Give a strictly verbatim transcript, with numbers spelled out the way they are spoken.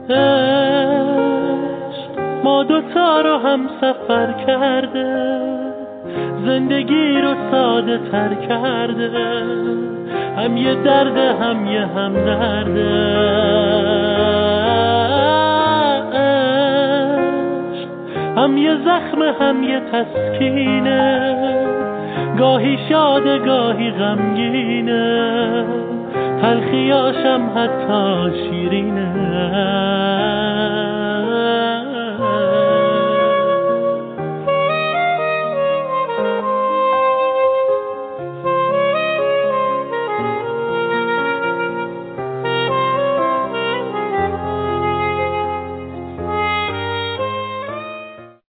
عشق ما دوتا رو هم سفر کرده، زندگی رو ساده تر کرده، هم یه درد هم یه هم درده. عشق هم یه زخم هم یه تسکینه، گاهی شاده گاهی غمگینه، تلخیاشم حتی شیرینه.